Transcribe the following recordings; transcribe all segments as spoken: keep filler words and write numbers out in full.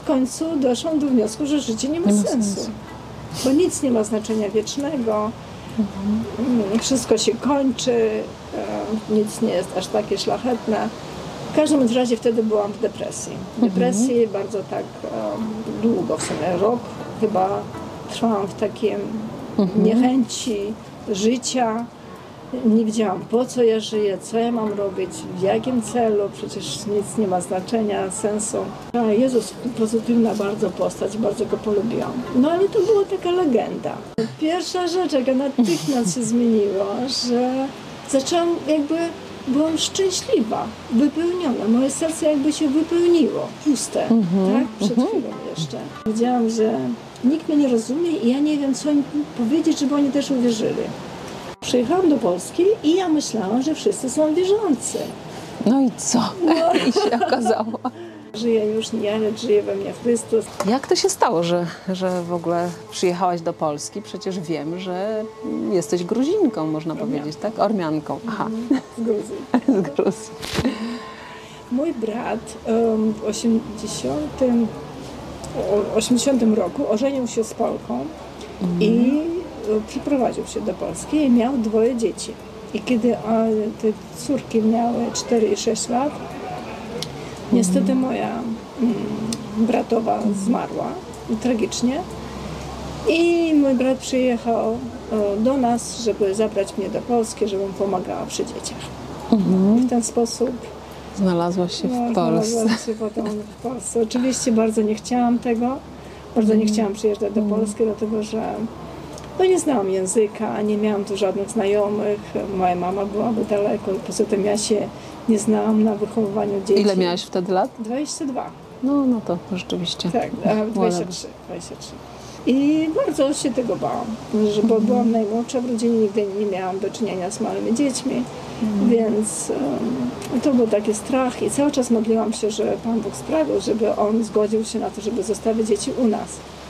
końcu doszłam do wniosku, że życie nie ma, Nie ma sensu. sensu. Bo nic nie ma znaczenia wiecznego, mhm. wszystko się kończy, nic nie jest aż takie szlachetne. W każdym razie wtedy byłam w depresji. W depresji mhm. bardzo tak um, długo, w sumie rok chyba trwałam w takim mhm. niechęci życia. Nie wiedziałam, po co ja żyję, co ja mam robić, w jakim celu, przecież nic nie ma znaczenia, sensu. A Jezus, pozytywna bardzo postać, bardzo go polubiłam. No ale to była taka legenda. Pierwsza rzecz, jaka natychmiast się zmieniła, że zaczęłam jakby, byłam szczęśliwa, wypełniona. Moje serce jakby się wypełniło, puste, mm-hmm, tak? Przed mm-hmm. chwilą jeszcze. Wiedziałam, że nikt mnie nie rozumie i ja nie wiem, co im powiedzieć, żeby oni też uwierzyli. Przyjechałam do Polski i ja myślałam, że wszyscy są wierzący. No i co? No. I się okazało. Żyję już nie, lecz żyje we mnie Chrystus. Jak to się stało, że, że w ogóle przyjechałaś do Polski? Przecież wiem, że jesteś Gruzinką, można Ormian. powiedzieć, tak? Ormianką. Aha. Z Gruzji. Z Gruzji. Mój brat um, w osiemdziesiątym, osiemdziesiątym roku ożenił się z Polką mm. i przyprowadził się do Polski i miał dwoje dzieci. I kiedy a, te córki miały cztery i sześć lat, niestety mm. moja mm, bratowa zmarła tragicznie. I mój brat przyjechał o, do nas, żeby zabrać mnie do Polski, żebym pomagała przy dzieciach. Mm. I w ten sposób znalazłaś się no, w Polsce. Znalazłam się potem w Polsce. Oczywiście bardzo nie chciałam tego. Bardzo mm. nie chciałam przyjeżdżać do Polski, mm. dlatego że no nie znałam języka, nie miałam tu żadnych znajomych, moja mama byłaby daleko, poza tym ja się nie znałam na wychowywaniu dzieci. Ile miałaś wtedy lat? dwadzieścia dwa. No, no to rzeczywiście. Tak, a dwadzieścia trzy, dwadzieścia trzy. I bardzo się tego bałam, że, bo byłam najmłodsza w rodzinie, nigdy nie miałam do czynienia z małymi dziećmi, mm. więc um, to był taki strach i cały czas modliłam się, że Pan Bóg sprawił, żeby On zgodził się na to, żeby zostawić dzieci u nas.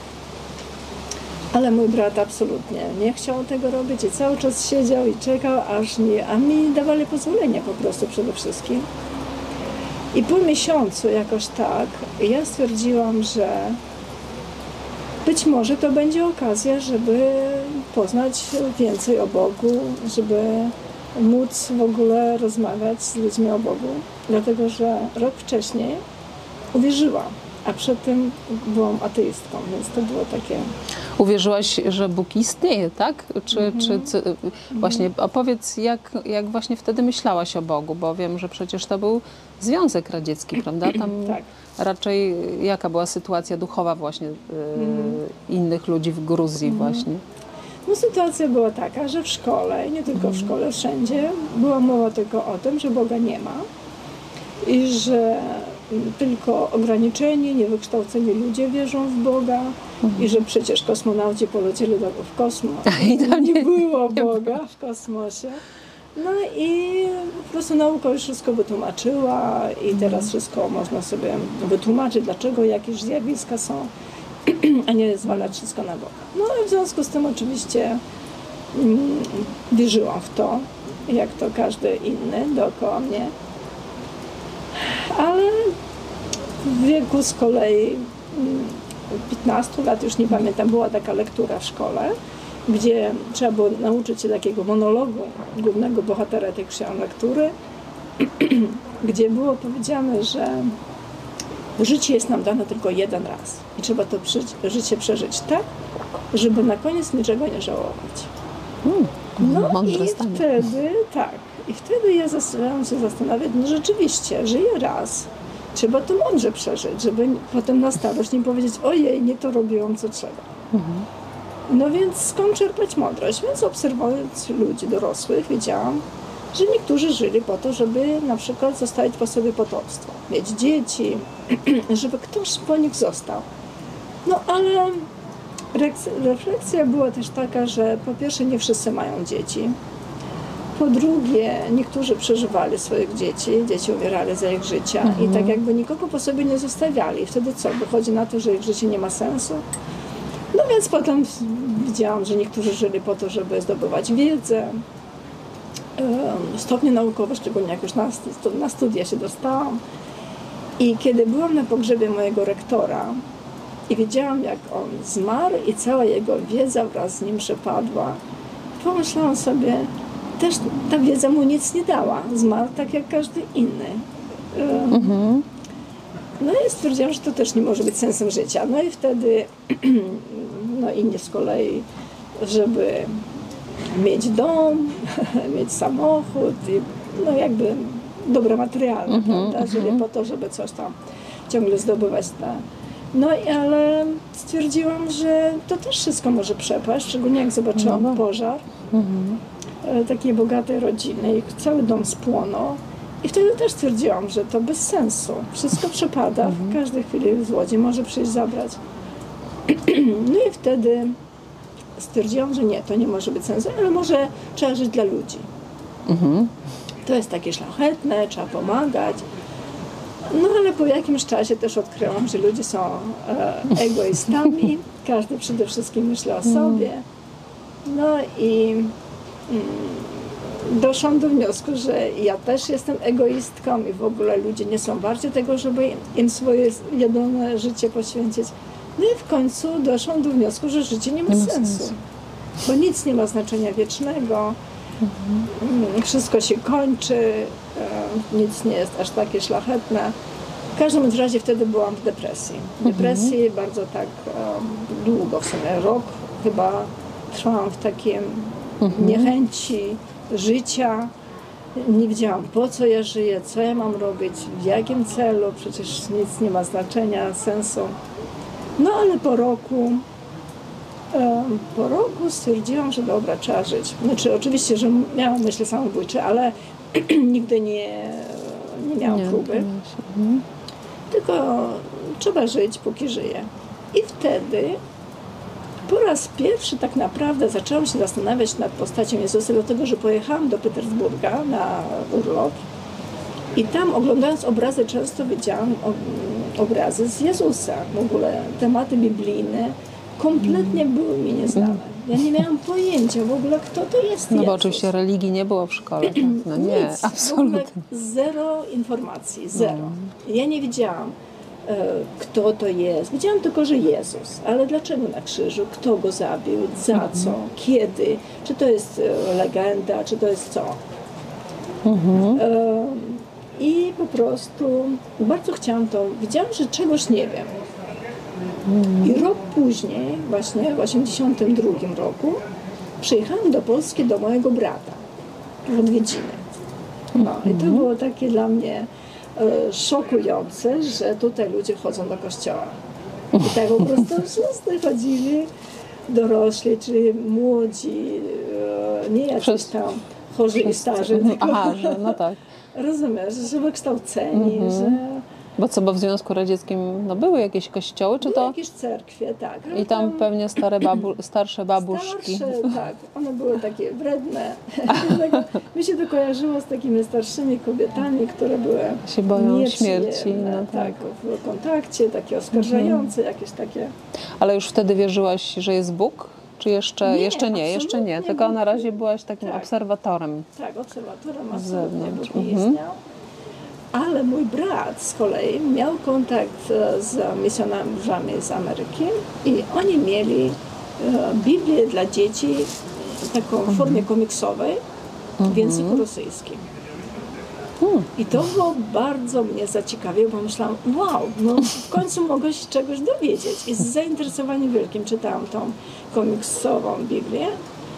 Ale mój brat absolutnie nie chciał tego robić i cały czas siedział i czekał, aż nie, a mi dawali pozwolenie po prostu przede wszystkim. I po miesiącu jakoś tak ja stwierdziłam, że być może to będzie okazja, żeby poznać więcej o Bogu, żeby móc w ogóle rozmawiać z ludźmi o Bogu, dlatego że rok wcześniej uwierzyłam. A przed tym byłam ateistką, więc to było takie... Uwierzyłaś, że Bóg istnieje, tak? Czy, mm-hmm. czy, czy właśnie opowiedz, jak, jak właśnie wtedy myślałaś o Bogu, bo wiem, że przecież to był Związek Radziecki, prawda? Tam tak. Raczej jaka była sytuacja duchowa właśnie y, mm. innych ludzi w Gruzji mm. właśnie? No sytuacja była taka, że w szkole, i nie tylko w szkole, wszędzie była mowa tylko o tym, że Boga nie ma i że tylko ograniczeni, niewykształceni ludzie wierzą w Boga mhm. i że przecież kosmonauci polecieli w kosmos. I tam nie, nie było Boga w kosmosie. No i po prostu nauka już wszystko wytłumaczyła i teraz wszystko można sobie wytłumaczyć, dlaczego jakieś zjawiska są, a nie zwalać wszystko na Boga. No i w związku z tym oczywiście mm, wierzyłam w to, jak to każdy inny dookoła mnie. Ale w wieku z kolei piętnastu lat, już nie pamiętam, była taka lektura w szkole, gdzie trzeba było nauczyć się takiego monologu głównego bohatera tej lektury, gdzie było powiedziane, że życie jest nam dane tylko jeden raz i trzeba to życie przeżyć tak, żeby na koniec niczego nie żałować. Hmm, no i stanie. wtedy, tak, i wtedy ja zaczęłam się zastanawiać, no rzeczywiście, żyję raz, trzeba to mądrze przeżyć, żeby potem na starość nie powiedzieć, ojej, nie to robiłam, co trzeba. Mhm. No więc skąd czerpać mądrość? Więc obserwując ludzi dorosłych, wiedziałam, że niektórzy żyli po to, żeby na przykład zostawić po sobie potomstwo, mieć dzieci, żeby ktoś po nich został. No ale refleksja była też taka, że po pierwsze nie wszyscy mają dzieci, po drugie niektórzy przeżywali swoich dzieci, dzieci umierali za ich życia mhm. i tak jakby nikogo po sobie nie zostawiali. I wtedy co? Wychodzi na to, że ich życie nie ma sensu. No więc potem widziałam, że niektórzy żyli po to, żeby zdobywać wiedzę, stopnie naukowe, szczególnie jak już na, na studia się dostałam. I kiedy byłam na pogrzebie mojego rektora i wiedziałam, jak on zmarł i cała jego wiedza wraz z nim przepadła, pomyślałam sobie, też ta wiedza mu nic nie dała. Zmarł tak jak każdy inny. Mhm. No i stwierdziłam, że to też nie może być sensem życia. No i wtedy, no inni z kolei, żeby mieć dom, mieć samochód, i no jakby dobra materialna, Mhm, prawda? Żyli mhm. po to, żeby coś tam ciągle zdobywać. Ta. No i ale stwierdziłam, że to też wszystko może przepaść, szczególnie jak zobaczyłam No. pożar Mhm. e, takiej bogatej rodziny, ich cały dom spłonął. I wtedy też stwierdziłam, że to bez sensu. Wszystko przepada, w każdej chwili złodziej może przyjść zabrać. No i wtedy stwierdziłam, że nie, to nie może być sensu, ale może trzeba żyć dla ludzi. Mhm. To jest takie szlachetne, trzeba pomagać. No ale po jakimś czasie też odkryłam, że ludzie są e, egoistami, każdy przede wszystkim myśli o sobie. No i mm, doszłam do wniosku, że ja też jestem egoistką i w ogóle ludzie nie są warci tego, żeby im swoje jedyne życie poświęcić. No i w końcu doszłam do wniosku, że życie nie ma, Nie ma sensu, sensu. bo nic nie ma znaczenia wiecznego, mm, wszystko się kończy, e, nic nie jest aż takie szlachetne. W każdym razie wtedy byłam w depresji. W depresji bardzo tak e, długo, w sumie rok chyba trwałam w takim niechęci życia. Nie wiedziałam, po co ja żyję, co ja mam robić, w jakim celu, przecież nic nie ma znaczenia, sensu. No ale po roku, em, po roku stwierdziłam, że dobra, trzeba żyć. Znaczy oczywiście, że miałam myśli samobójcze, ale nigdy nie, nie miałam Nie, próby. to nie się- mhm. Tylko trzeba żyć, póki żyję. I wtedy po raz pierwszy tak naprawdę zaczęłam się zastanawiać nad postacią Jezusa, dlatego że pojechałam do Petersburga na urlop i tam oglądając obrazy często widziałam o- obrazy z Jezusa. W ogóle tematy biblijne kompletnie były mi nieznane. Ja nie miałam pojęcia w ogóle, kto to jest No bo Jezus. oczywiście religii nie było w szkole. Tak? No nie, Nic, w absolutnie. ogóle zero informacji, zero. Ja nie wiedziałam, e, kto to jest. Wiedziałam tylko, że Jezus. Ale dlaczego na krzyżu? Kto go zabił? Za co? Kiedy? Czy to jest e, legenda? Czy to jest co? E, I po prostu bardzo chciałam to. Wiedziałam, że czegoś nie wiem. I rok później, właśnie w osiemdziesiątym drugim roku, przyjechałam do Polski do mojego brata w odwiedziny. No i to było takie dla mnie e, szokujące, że tutaj ludzie chodzą do kościoła. I tak po prostu wszyscy chodzili, dorośli, czyli młodzi, e, nie jacyś Wszyscy. tam chorzy i starzy, tylko Aha, że no tak. rozumiesz, że wykształceni, że Bo co, bo w Związku Radzieckim no, były jakieś kościoły, czy były to? jakieś cerkwie, tak. ale I tam pewnie stare babu, starsze babuszki. Starsze, tak. One były takie wredne. Dlatego mi się to kojarzyło z takimi starszymi kobietami, które były Się boją nieprzyjemne, śmierci, no tak, w kontakcie, takie oskarżające, jakieś takie. Ale już wtedy wierzyłaś, że jest Bóg? Czy jeszcze Nie, nie? Jeszcze nie, jeszcze nie. absolutnie Tylko Bóg- na razie byłaś takim tak. obserwatorem. Tak, obserwatorem Z absolutnie zewnątrz. Bóg nie Mhm. istniał. Ale mój brat z kolei miał kontakt e, z misjonarzami z Ameryki i oni mieli e, Biblię dla dzieci taką w formie komiksowej w języku rosyjskim. I to było bardzo mnie zaciekawiło, bo myślałam, wow, no w końcu mogę się czegoś dowiedzieć. I z zainteresowaniem wielkim czytałam tą komiksową Biblię.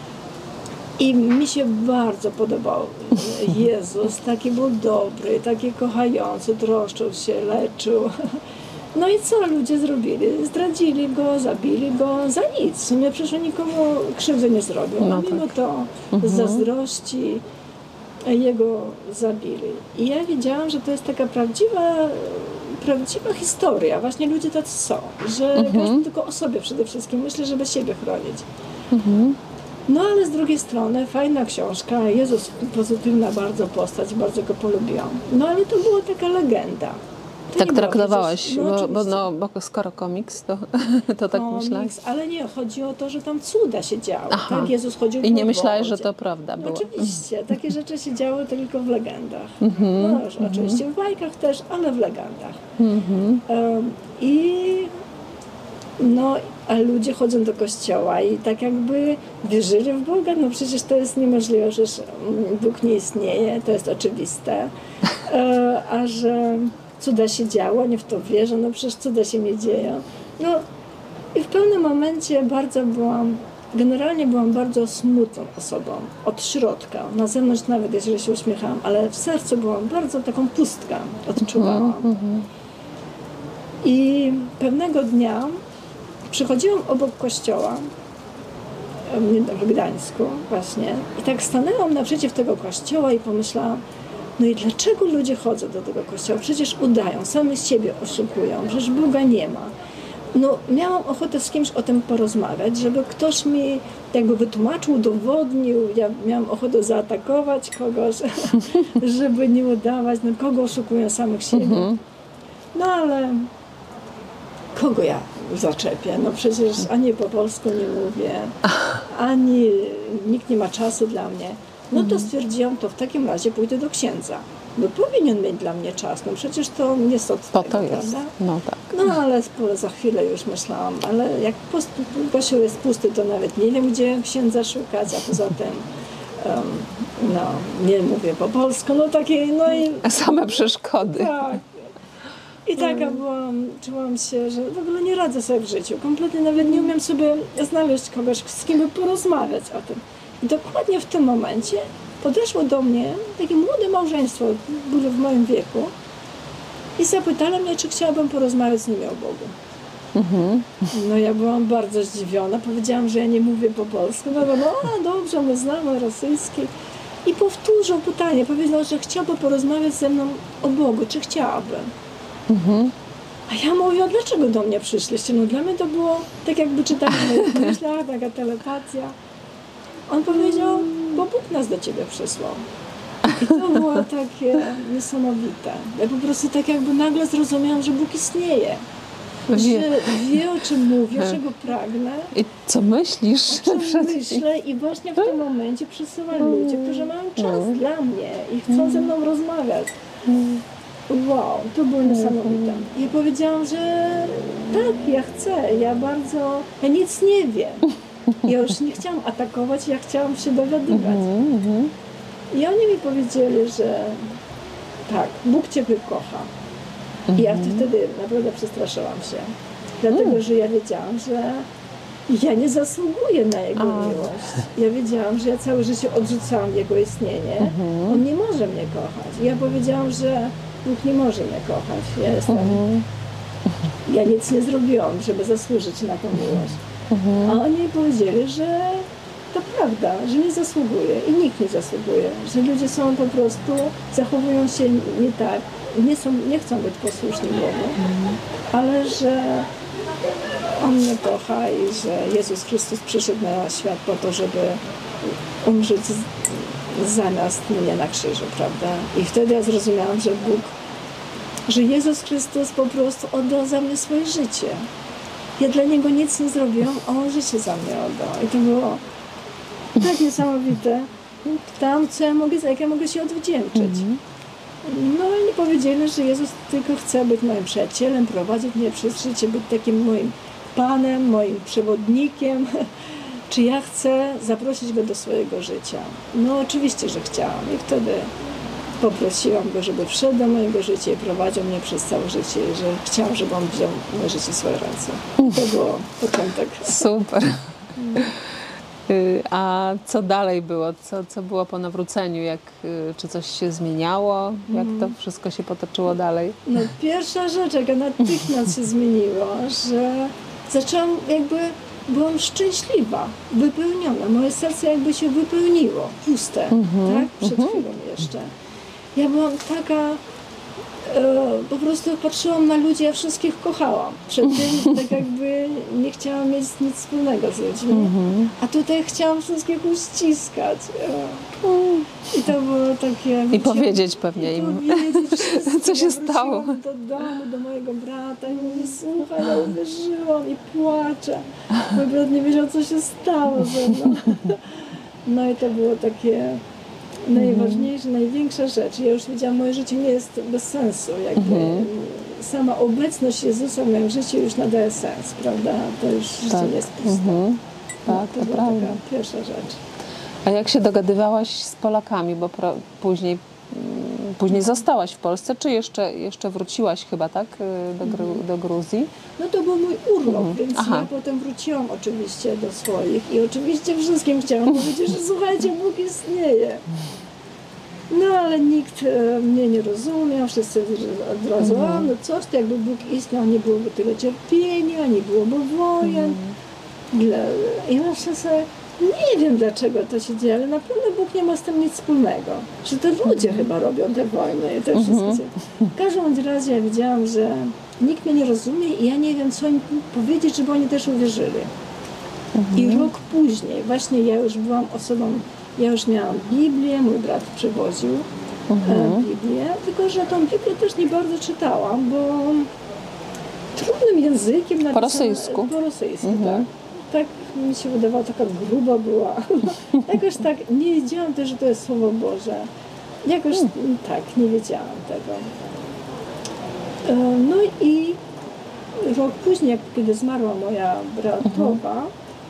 I mi się bardzo podobał Jezus, taki był dobry, taki kochający, troszczył się, leczył. No i co ludzie zrobili? Zdradzili go, zabili go za nic. W sumie przecież nikomu krzywdy nie zrobił. No A mimo tak. to z zazdrości jego zabili. I ja wiedziałam, że to jest taka prawdziwa, prawdziwa historia. Właśnie ludzie tacy są, że każdy tylko o sobie przede wszystkim myśli, żeby siebie chronić. No ale z drugiej strony fajna książka, Jezus pozytywna bardzo postać, bardzo go polubiłam. No ale to była taka legenda. To Tak nie było traktowałaś, przecież- no bo, bo, oczywiście. no, bo skoro komiks, to, to tak Komiks, myślałaś? ale nie, chodzi o to, że tam cuda się działy. Aha. Tak, Jezus chodził I po nie myślałaś, że wodzie. to prawda No było? oczywiście, takie rzeczy się działy tylko w legendach. Mhm, No, już oczywiście w bajkach też, ale w legendach. Mhm. Em, I no, a ludzie chodzą do kościoła i tak jakby wierzyli w Boga. No przecież to jest niemożliwe, że Bóg nie istnieje, to jest oczywiste. E, a że cuda się działo, nie w to wierzę, no przecież cuda się nie dzieją. No i w pewnym momencie bardzo byłam, generalnie byłam bardzo smutną osobą od środka. Na zewnątrz nawet, jeżeli się uśmiechałam, ale w sercu byłam bardzo taką pustką, odczuwałam. I pewnego dnia przychodziłam obok kościoła w Gdańsku właśnie i tak stanęłam naprzeciw tego kościoła i pomyślałam, no i dlaczego ludzie chodzą do tego kościoła? Przecież udają, same siebie oszukują, przecież Boga nie ma. No miałam ochotę z kimś o tym porozmawiać, żeby ktoś mi jakby wytłumaczył, udowodnił, ja miałam ochotę zaatakować kogoś, żeby nie udawać, no kogo oszukują samych siebie. No ale kogo ja zaczepię? No przecież ani po polsku nie mówię, ani nikt nie ma czasu dla mnie. No to stwierdziłam, to w takim razie pójdę do księdza, bo powinien mieć dla mnie czas. No przecież to nie jest od Po tego, to jest, prawda? no tak. No ale spo- za chwilę już myślałam, ale jak pust, kościół jest pusty, to nawet nie wiem, gdzie księdza szukać, a poza tym um, no, nie mówię po polsku, no takie, no i Same przeszkody. tak. I taka byłam, czułam się, że w ogóle nie radzę sobie w życiu. Kompletnie nawet nie umiem sobie znaleźć kogoś, z kim by porozmawiać o tym. I dokładnie w tym momencie podeszło do mnie takie młode małżeństwo, byli w moim wieku i zapytali mnie, czy chciałabym porozmawiać z nimi o Bogu. Mhm. No ja byłam bardzo zdziwiona, powiedziałam, że ja nie mówię po polsku. No, no, no dobrze, my znamy rosyjski. I powtórzył pytanie, powiedział, że chciałby porozmawiać ze mną o Bogu, czy chciałabym. Mhm. A ja mówię, a dlaczego do mnie przyszliście? No dla mnie to było tak jakby czytali w moich myślach, taka telepatia. On powiedział, bo Bóg nas do ciebie przysłał. I to było takie niesamowite. Ja po prostu tak jakby nagle zrozumiałam, że Bóg istnieje. Wie. Że wie, o czym mówię, czego pragnę, I co myślisz? o czym myślę i właśnie w tym momencie przysyła ludzi, którzy mają czas dla mnie i chcą ze mną rozmawiać. Wow, to było niesamowite. I powiedziałam, że tak, ja chcę, ja bardzo, ja nic nie wiem. Ja już nie chciałam atakować, ja chciałam się dowiadywać. I oni mi powiedzieli, że tak, Bóg Ciebie kocha. I ja wtedy naprawdę przestraszyłam się. Dlatego, że ja wiedziałam, że ja nie zasługuję na Jego miłość. Ja wiedziałam, że ja całe życie odrzucałam Jego istnienie. On nie może mnie kochać. I ja powiedziałam, że Bóg nie może mnie kochać. Ja jestem... Ja nic nie zrobiłam, żeby zasłużyć na tę miłość. A oni powiedzieli, że to prawda, że nie zasługuje i nikt nie zasługuje, że ludzie są po prostu, zachowują się nie tak, nie, są, nie chcą być posłuszni Bogu, ale że On mnie kocha i że Jezus Chrystus przyszedł na świat po to, żeby umrzeć z, zamiast mnie na krzyżu, prawda? I wtedy ja zrozumiałam, że Bóg, że Jezus Chrystus po prostu oddał za mnie swoje życie. Ja dla Niego nic nie zrobiłam, a On życie za mnie oddał. I to było tak niesamowite. Tam, co ja mogę, jak ja mogę się odwdzięczyć. No i powiedzieli, że Jezus tylko chce być moim przyjacielem, prowadzić mnie przez życie, być takim moim Panem, moim przewodnikiem. Czy ja chcę zaprosić Go do swojego życia? No oczywiście, że chciałam. I wtedy poprosiłam Go, żeby wszedł do mojego życia i prowadził mnie przez całe życie. I że chciałam, żeby On wziął moje życie w swoje ręce. To było początek. Super. Y, A co dalej było? Co, co było po nawróceniu? Jak, y, czy coś się zmieniało? Jak to wszystko się potoczyło dalej? No pierwsza rzecz, jaka natychmiast się zmieniła, że zaczęłam jakby, byłam szczęśliwa, wypełniona. Moje serce jakby się wypełniło, puste, tak? Przed chwilą jeszcze. Ja byłam taka e, po prostu patrzyłam na ludzi, ja wszystkich kochałam. Przed tym tak jakby nie chciałam mieć nic wspólnego z ludźmi, Mhm. a tutaj chciałam wszystkich uściskać. E, I to było takie... I powiedzieć pewnie i im, powiedzieć wszystkim. co się Ja stało. wróciłam do domu, do mojego brata i mówię, słuchaj, ja uwierzyłam i płaczę. Mój brat nie wiedział, co się stało ze mną. No i to było takie najważniejsze, największa rzecz. Ja już wiedziałam, moje życie nie jest bez sensu. Jakby Mhm. sama obecność Jezusa w moim życiu już nadaje sens, prawda? To już życie Tak. nie jest puste. Mhm. No, Tak, to to była prawda. taka pierwsza rzecz. A jak się dogadywałaś z Polakami, bo pro, później, mm, później zostałaś w Polsce, czy jeszcze, jeszcze wróciłaś chyba, tak, y, do, Gru, do Gruzji? No to był mój urlop, Mhm. więc Aha. ja potem wróciłam oczywiście do swoich i oczywiście wszystkim chciałam powiedzieć, że słuchajcie, Bóg istnieje. No ale nikt e, mnie nie rozumiał, wszyscy od razu, Mhm. a no coś, to jakby Bóg istniał, nie byłoby tyle cierpienia, nie byłoby wojen. Dla... I myślę sobie, nie wiem dlaczego to się dzieje, ale naprawdę Bóg nie ma z tym nic wspólnego. Że to ludzie chyba robią te wojny i te wszystkie. W każdym bądź razie ja widziałam, że nikt mnie nie rozumie i ja nie wiem, co im powiedzieć, żeby oni też uwierzyli. I rok później, właśnie ja już byłam osobą, ja już miałam Biblię, mój brat przywoził e, Biblię, tylko że tą Biblię też nie bardzo czytałam, bo trudnym językiem napisane, Po rosyjsku? Po rosyjsku, Mhm. tak. Tak mi się wydawało, taka gruba była. Jakoś tak, nie wiedziałam też, że to jest Słowo Boże. Jakoś tak, nie wiedziałam tego. E, No i rok później, jak- kiedy zmarła moja bratowa,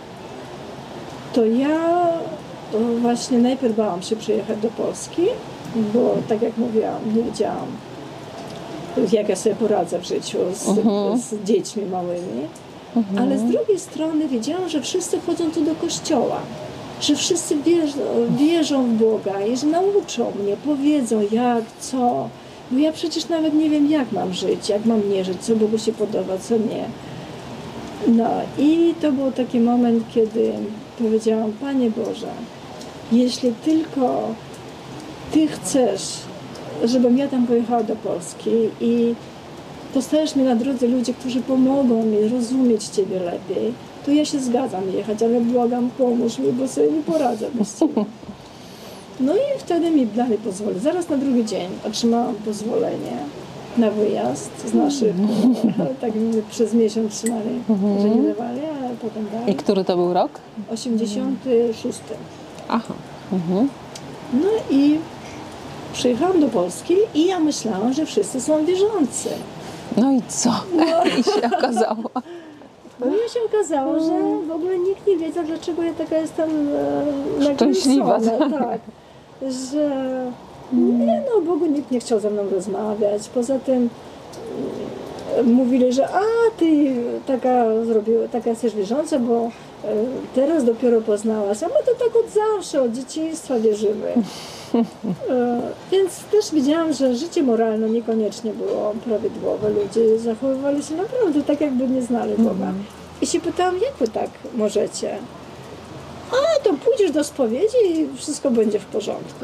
to ja e, właśnie najpierw bałam się przyjechać do Polski, bo tak jak mówiłam, nie wiedziałam, jak ja sobie poradzę w życiu z, Mhm. z dziećmi małymi. Ale z drugiej strony wiedziałam, że wszyscy chodzą tu do kościoła, że wszyscy wierzą, wierzą w Boga i że nauczą mnie, powiedzą jak, co. Bo ja przecież nawet nie wiem, jak mam żyć, jak mam nie żyć, co Bogu się podoba, co nie. No i to był taki moment, kiedy powiedziałam, Panie Boże, jeśli tylko Ty chcesz, żebym ja tam pojechała do Polski i postajesz mi na drodze ludzi, którzy pomogą mi rozumieć Ciebie lepiej, to ja się zgadzam jechać, ale błagam, pomóż mi, bo sobie nie poradzę bez Ciebie. No i wtedy mi dali pozwolenie. Zaraz na drugi dzień otrzymałam pozwolenie na wyjazd z naszych, tak mówię, przez miesiąc trzymali, że nie dawali, ale potem I dali. który to był rok? osiemdziesiąty szósty. Aha. Mhm. No i przyjechałam do Polski i ja myślałam, że wszyscy są wierzący. No i co? I się okazało. No i się okazało, że w ogóle nikt nie wiedział, dlaczego ja taka jestem e, Szczęśliwa, nakręcona, tak. Że nie no, Bogu nikt nie chciał ze mną rozmawiać. Poza tym mm, mówili, że a ty taka zrobiła, taka jesteś wierząca, bo e, teraz dopiero poznałaś, a my to tak od zawsze, od dzieciństwa wierzymy. E, Więc też widziałam, że życie moralne niekoniecznie było prawidłowe. Ludzie zachowywali się naprawdę tak, jakby nie znali Boga. I się pytałam, jak wy tak możecie? A, to pójdziesz do spowiedzi i wszystko będzie w porządku.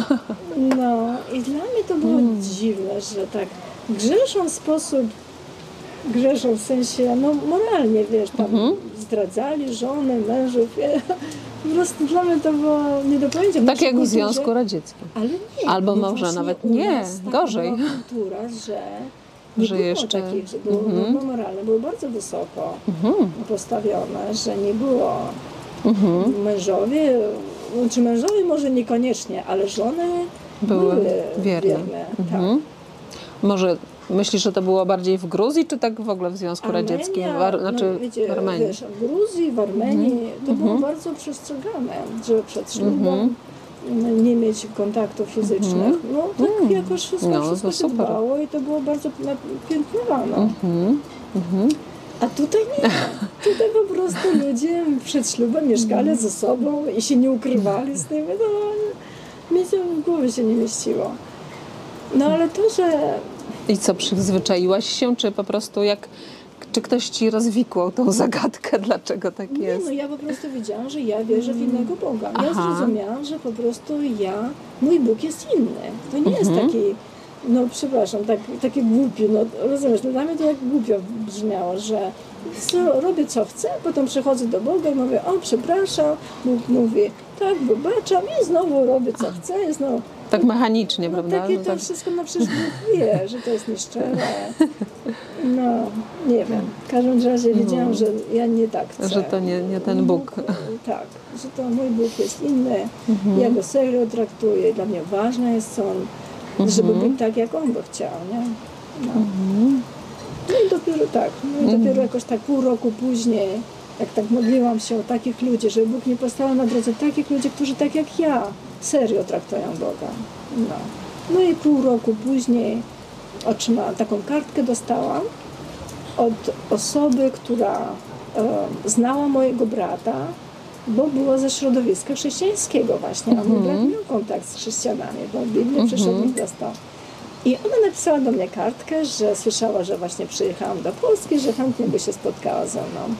No i dla mnie to było dziwne, że tak grzeszą w sposób, grzeszą w sensie, no moralnie, wiesz, tam zdradzali żony, mężów. Po prostu dla mnie to było nie do pojęcia. Tak jak w Związku kulturze, Radzieckim. ale nie. Albo no może właśnie nawet u nie, nas taka gorzej. była kultura, że nie Że było jeszcze- takich, że było, Mhm. było moralne, były bardzo wysoko Mhm. postawione, że nie było Mhm. mężowie, czy mężowie może niekoniecznie, ale żony Były były wierne. wierne. Mhm. Może myślisz, że to było bardziej w Gruzji, czy tak w ogóle w Związku Armenia, Radzieckim? W Ar- znaczy no, wiecie, w Armenii. Wiesz, w Gruzji, w Armenii to było bardzo przestrzegane, że przed ślubem nie mieć kontaktów fizycznych. No tak jakoś wszystko, No, wszystko to się super. dbało i to było bardzo napiętnowane. Mhm. Mhm. A tutaj nie. Tutaj po prostu ludzie przed ślubem mieszkali ze sobą i się nie ukrywali z tym. No, mi to w głowie się nie mieściło. No ale to, że I co, przyzwyczaiłaś się, czy po prostu jak, czy ktoś ci rozwikłał tą zagadkę, dlaczego tak nie, jest? no ja po prostu wiedziałam, że ja wierzę w innego Boga. Ja Aha. zrozumiałam, że po prostu ja, mój Bóg jest inny. To nie jest taki no przepraszam, tak, takie głupie, no rozumiesz, no dla mnie to jak głupio brzmiało, że co, robię co chcę, potem przychodzę do Boga i mówię, o przepraszam, Bóg mówi, tak, wybaczam i znowu robię co chcę i znowu... Tak mechanicznie, no, prawda? Takie no, to tak. wszystko, no przecież Bóg wie, że to jest nieszczere. No, nie wiem. W każdym razie wiedziałam, że ja nie tak chcę. Że to nie, nie ten Bóg. Tak, że to mój Bóg jest inny. Mhm. Ja go serio traktuję. Dla mnie ważne jest, co on, Mhm. żeby być tak, jak on by chciał, nie? No, Mhm. no i dopiero tak. No i dopiero jakoś tak pół roku później, jak tak modliłam się o takich ludzi, żeby Bóg nie postawił na drodze takich ludzi, którzy tak jak ja serio traktują Boga. No. No i pół roku później otrzymałam taką kartkę, dostałam od osoby, która e, znała mojego brata, bo była ze środowiska chrześcijańskiego właśnie, a mój brat miał kontakt z chrześcijanami, bo Biblię przyszedł i dostał. I ona napisała do mnie kartkę, że słyszała, że właśnie przyjechałam do Polski, że chętnie by się spotkała ze mną.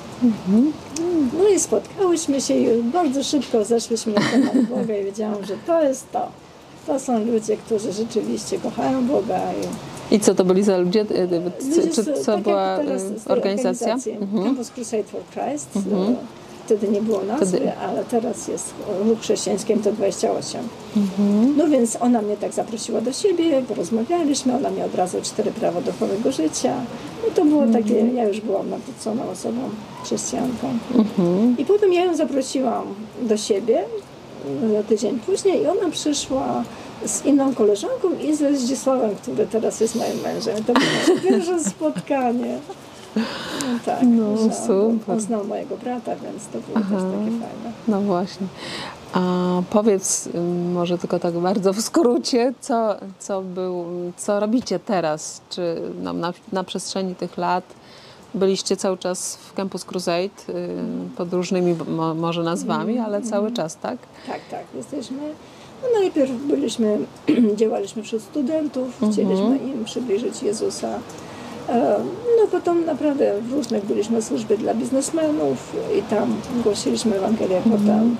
No i spotkałyśmy się i bardzo szybko zeszłyśmy na temat Boga i wiedziałam, że to jest to. To są ludzie, którzy rzeczywiście kochają Boga. I I co to byli za ludzie? ludzie Czy, z- co tak była jak teraz y, z tej organizacja? organizacji Mhm. Campus Crusade for Christ. Wtedy nie było nazwy, Wtedy- ale teraz jest ruch chrześcijański M T dwadzieścia osiem. Mhm. No więc ona mnie tak zaprosiła do siebie, porozmawialiśmy, ona mi od razu cztery prawa duchowego życia. No to było takie, ja już byłam nawróconą osobą, chrześcijanką. Mhm. I potem ja ją zaprosiłam do siebie na tydzień później i ona przyszła z inną koleżanką i ze Zdzisławem, który teraz jest moim mężem. To było nasze pierwsze spotkanie. No tak, No, że on, super. on znał mojego brata, więc to było też takie fajne. No właśnie. A powiedz y, może tylko tak bardzo w skrócie, co, co, był, co robicie teraz? Czy no, na, na przestrzeni tych lat byliście cały czas w Campus Crusade y, pod różnymi mo, może nazwami, ale cały czas, tak? Tak, tak, jesteśmy. No najpierw byliśmy, działaliśmy wśród studentów, chcieliśmy im przybliżyć Jezusa. E, No potem naprawdę w różnych byliśmy służby dla biznesmenów i tam głosiliśmy Ewangelię. Potem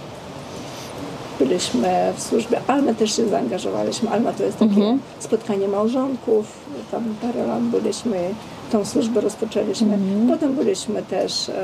byliśmy w służbie Almy, też się zaangażowaliśmy. Alma to jest takie spotkanie małżonków. Tam parę lat byliśmy, tą służbę rozpoczęliśmy. Potem byliśmy też um,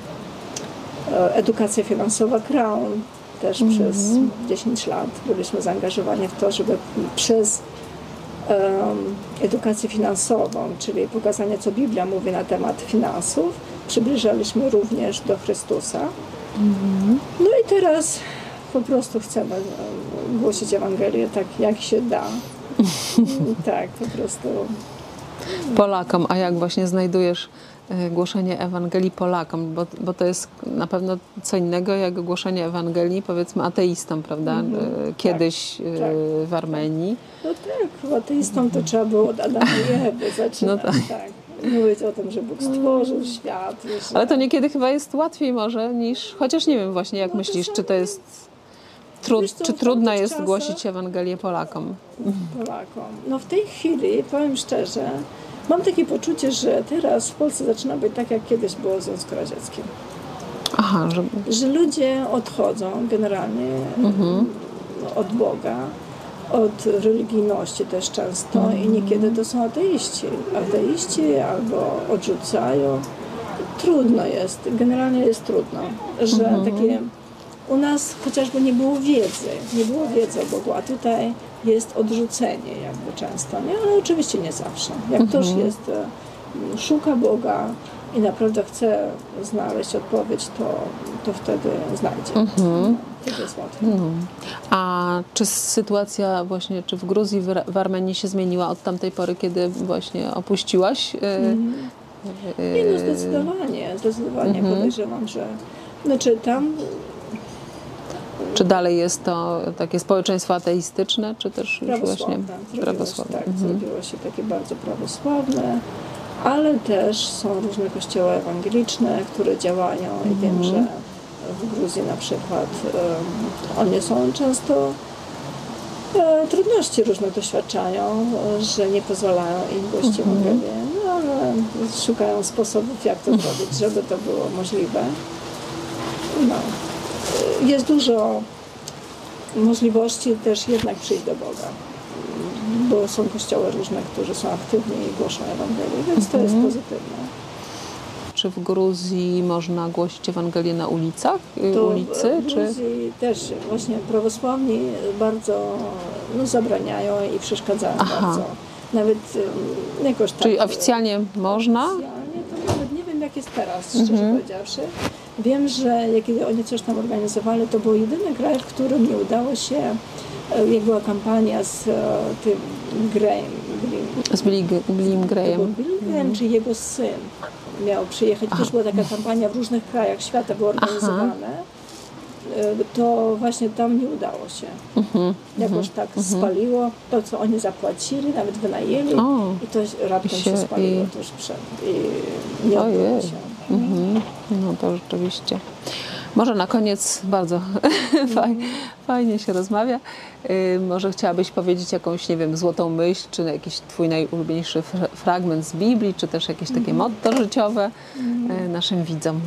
edukacja finansowa Crown. Też przez dziesięć lat byliśmy zaangażowani w to, żeby przez um, edukację finansową, czyli pokazanie, co Biblia mówi na temat finansów, przybliżaliśmy również do Chrystusa. No i teraz po prostu chcemy um, głosić Ewangelię tak, jak się da. Tak, po prostu. Polakom, a jak właśnie znajdujesz y, głoszenie Ewangelii Polakom, bo, bo to jest na pewno co innego jak głoszenie Ewangelii powiedzmy ateistom, prawda? Y, Kiedyś y, tak, w Armenii. No tak, ateistom to trzeba było od Adama i Ewy zaczynać, No tak. tak. Mówić o tym, że Bóg stworzył świat. Wiesz, Ale to niekiedy chyba jest łatwiej może niż, chociaż nie wiem właśnie jak No to myślisz, są- czy to jest trud, Wiesz co, czy w trudno tamtych jest czasach- głosić Ewangelię Polakom? Polakom. No w tej chwili, powiem szczerze, mam takie poczucie, że teraz w Polsce zaczyna być tak, jak kiedyś było w Związku Radzieckim. Aha, że Że ludzie odchodzą generalnie no, od Boga, od religijności też często i niekiedy to są ateiści. Ateiści albo odrzucają. Trudno jest, generalnie jest trudno, że takie u nas chociażby nie było wiedzy, nie było wiedzy o Bogu, a tutaj jest odrzucenie jakby często, nie? Ale oczywiście nie zawsze. Jak ktoś jest, e, szuka Boga i naprawdę chce znaleźć odpowiedź, to, to wtedy znajdzie. No, wtedy jest łatwo. A czy sytuacja właśnie, czy w Gruzji, w, Ar- w Armenii się zmieniła od tamtej pory, kiedy właśnie opuściłaś? y, Nie, no zdecydowanie, zdecydowanie podejrzewam, że znaczy tam Czy dalej jest to takie społeczeństwo ateistyczne, czy też już właśnie prawosławne. Zrobiło się, prawosławne? tak, Mhm. zrobiło się takie bardzo prawosławne, ale też są różne kościoły ewangeliczne, które działają i wiem, że w Gruzji na przykład um, one są często e, trudności różne doświadczają, e, że nie pozwalają im głosić Ewangelię, no ale szukają sposobów, jak to zrobić, żeby to było możliwe. No. Jest dużo możliwości też jednak przyjść do Boga. bo są kościoły różne, które są aktywni i głoszą Ewangelię, więc to jest pozytywne. Czy w Gruzji można głosić Ewangelię na ulicach, To ulicy? w Czy... Gruzji też właśnie prawosławni bardzo no, zabraniają i przeszkadzają Aha. bardzo. Nawet um, jakoś tak... Czyli oficjalnie można? Oficjalnie to nawet nie wiem, jak jest teraz, szczerze powiedziawszy. Wiem, że kiedy oni coś tam organizowali, to był jedyny kraj, w którym nie udało się, jak była kampania z e, tym Graham, Z Billy, Billym to był Graham. Bill Graham, czy jego syn miał przyjechać. Też była taka kampania w różnych krajach świata, były organizowane. E, To właśnie tam nie udało się. Mhm. Jakoś tak spaliło to, co oni zapłacili, nawet wynajęli O, i to raptem i się, się- spaliło i- tuż przed. I nie odbyło Ojej. się. Mhm. No to rzeczywiście. Może na koniec bardzo faj, fajnie się rozmawia. Y, może chciałabyś powiedzieć jakąś, nie wiem, złotą myśl, czy jakiś twój najulubieńszy fra- fragment z Biblii, czy też jakieś takie motto życiowe y, naszym widzom.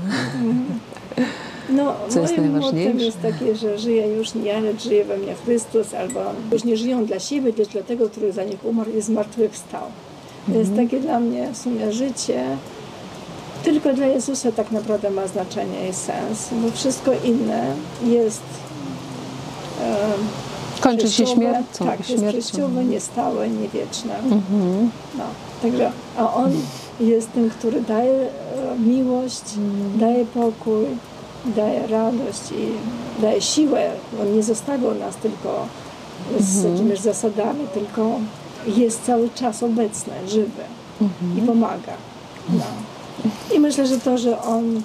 No, Co jest moim najważniejsze? mottem jest takie, że żyję już nie ja, lecz żyje we mnie Chrystus, albo już nie żyją dla siebie, lecz dla tego, który za nich umarł i zmartwychwstał. To jest takie dla mnie w sumie życie. Tylko dla Jezusa tak naprawdę ma znaczenie i sens, bo wszystko inne jest e, Kończy się przejściowe. śmiercią. Tak, jest śmiercią. przejściowe, niestałe, niewieczne. Mhm. No, także, a On jest tym, który daje e, miłość, daje pokój, daje radość i daje siłę. On nie zostawił nas tylko z jakimiś zasadami, tylko jest cały czas obecny, żywy i pomaga. No. I myślę, że to, że On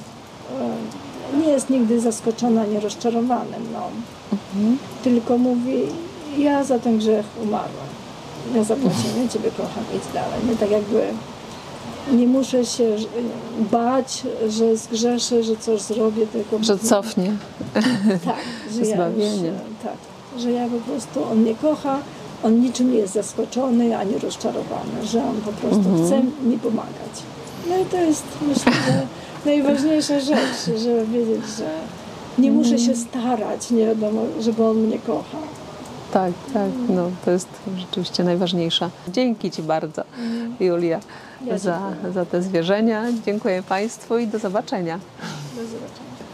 e, nie jest nigdy zaskoczony ani rozczarowany mną, tylko mówi, ja za ten grzech umarłem. Ja zapłaciłem, Ciebie kocham, idź dalej. Nie tak jakby nie muszę się ż- bać, że zgrzeszę, że coś zrobię, tylko Że cofnie. tak, że ja, zbawienie. już, tak, że ja po prostu On mnie kocha, On niczym nie jest zaskoczony ani rozczarowany, że On po prostu chce mi pomagać. No i to jest, myślę, że najważniejsza rzecz, żeby wiedzieć, że nie muszę się starać, nie wiadomo, żeby On mnie kochał. Tak, tak, no to jest rzeczywiście najważniejsza. Dzięki Ci bardzo, Julia, Ja za, dziękuję. za te zwierzenia. Dziękuję Państwu i do zobaczenia. Do zobaczenia.